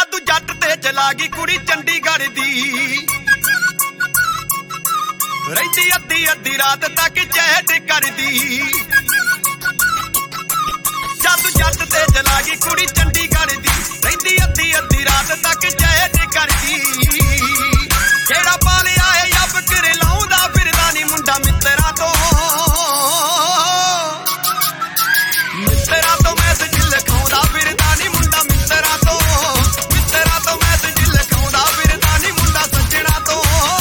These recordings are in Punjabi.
ਜਾਦੂ ਜੱਟ ਤੇ ਚਲਾ ਗਈ ਕੁੜੀ ਚੰਡੀਗੜ੍ਹ ਦੀ ਰਹਿੰਦੀ ਅੱਧੀ ਅੱਧੀ ਰਾਤ ਤੱਕ ਚੈਟ ਕਰਦੀ ਜਾਦੂ ਜੱਟ ਤੇ ਚਲਾ ਗਈ ਕੁੜੀ ਚੰਡੀਗੜ੍ਹ ਦੀ ਰਹਿੰਦੀ ਅੱਧੀ ਅੱਧੀ ਰਾਤ ਤੱਕ ਚੈਟ ਕਰਦੀ ਜਿਹੜਾ ਪਾਲਿਆ ਏ ਅੱਬ ਕਰ ਲਾਉਂਦਾ ਫਿਰਦਾ ਨੀ ਮੁੰਡਾ ਮਿੱਤਰਾਂ ਤੋਂ ਮੈਸੇਜ ਲਿਖਾਉਂਦਾ ਫਿਰਦਾ ਨੀ ਮੁੰਡਾ ਮਿੱਤਰਾਂ ਤੋਂ ਮੈਸੇਜ ਲਿਖਾਉਂਦਾ ਫਿਰਦਾ ਨੀ ਮੁੰਡਾ ਸੱਜਣਾ ਤੋਂ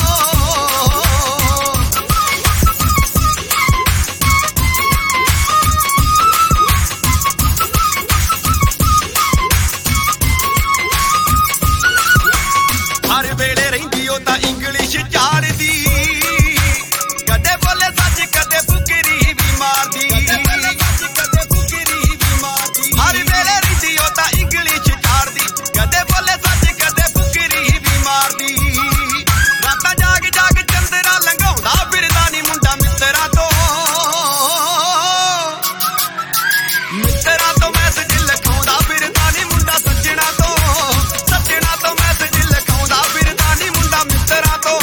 ਹਰ ਵੇਲੇ ਰਹਿੰਦੀ ਉਹ ਤਾਂ ਇੰਗਲਿਸ਼ ਝਾੜਦੀ ਕਦੇ ਬੋਲੇ ਸੱਚ ਕਦੇ ਫੁਕਰੀ ਵੀ ਮਾਰਦੀ ਹਰ ਵੇਲੇ ਰਹਿੰਦੀ ਉਹ ਤਾਂ ਇੰਗਲਿਸ਼ ਝਾੜਦੀ ਕਦੇ ਬੋਲੇ ਸੱਚ ਕਦੇ ਫੁਕਰੀ ਵੀ ਮਾਰਦੀ ਰਾਤਾਂ ਜਾਗ ਜਾਗ ਚੰਦਰਾ ਲੰਘਾਉਂਦਾ ਫਿਰਦਾ ਨੀ ਮੁੰਡਾ ਮਿੱਤਰਾਂ ਤੋਂ ਮੈਸੇਜ ਲਿਖਾਉਂਦਾ ਫਿਰਦਾ ਨੀ ਮੁੰਡਾ ਸੱਜਣਾ ਤੋਂ ਮੈਸੇਜ ਲਿਖਾਉਂਦਾ ਫਿਰਦਾ ਨੀ ਮੁੰਡਾ ਮਿੱਤਰਾਂ ਤੋਂ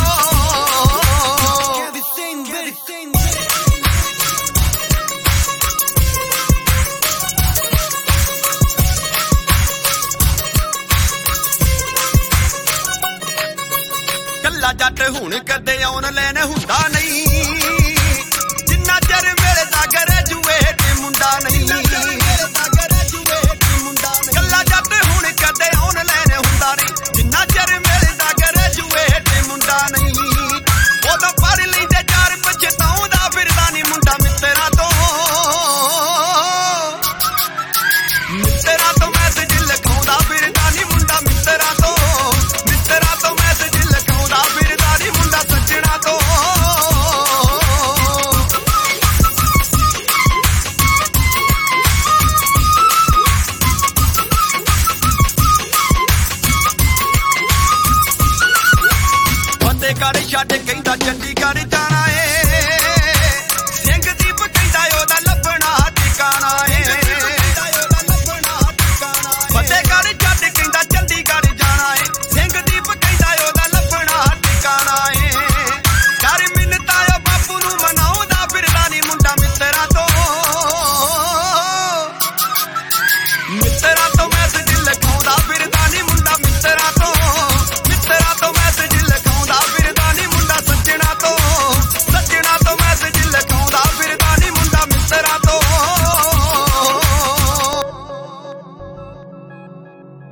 ਕੱਲਾ ਜੱਟ ਹੁਣ ਕਦੇ ਆਨਲਾਈਨ ਹੁੰਦਾ ਨਹੀਂ ਜਿੰਨਾ ਚਿਰ ਮਿਲਦਾ ਗ੍ਰੈਜੂਏਟ ਮੁੰਡਾ ਨਹੀਂ ਕੱਲਾ ਜੱਟ ਹੁਣ ਕਦੇ ਆਨਲਾਈਨ ਹੁੰਦਾ ਨਹੀਂ ਜਿੰਨਾ ਚਿਰ ਮਿਲਦਾ ਗ੍ਰੈਜੂਏਟ ਮੁੰਡਾ ਨਹੀਂ ਉਦੋਂ ਪੜ੍ਹ ਲੈਂਦੇ ਚਾਰ ਪਛਤਾਉਂਦਾ ਫਿਰਦਾ ਨੀ ਮੁੰਡਾ ਮਿੱਤਰਾਂ ਤੋਂ ਮੈਸੇਜ ਲਿਖਾਉਂਦਾ ਫਿਰਦਾ ਨੀ ਮੁੰਡਾ ਮਿੱਤਰਾਂ ਤੋਂ ਮੈਸੇਜ ਲਿਖਾਉਂਦਾ ਫਿਰਦਾ ਨੀ ਮੁੰਡਾ ਸੱਜਣਾ ਤੋਂ ਫਤਿਹਗੜ੍ਹ ਛੱਡ ਕਹਿੰਦਾ ਚੰਡੀਗੜ੍ਹ